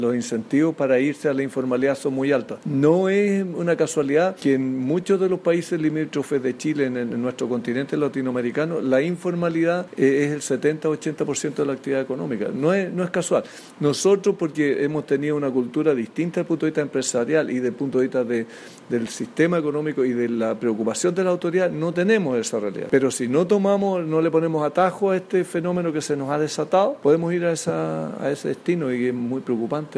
Los incentivos para irse a la informalidad son muy altos. No es una casualidad que en muchos de los países limítrofes de Chile, en nuestro continente latinoamericano, la informalidad es el 70-80% de la actividad económica. No es casual. Nosotros, porque hemos tenido una cultura distinta desde el punto de vista empresarial y desde el punto de vista del sistema económico y de la preocupación de la autoridad, no tenemos esa realidad. Pero si no le ponemos atajo a este fenómeno que se nos ha desatado, podemos ir a ese destino y es muy preocupante.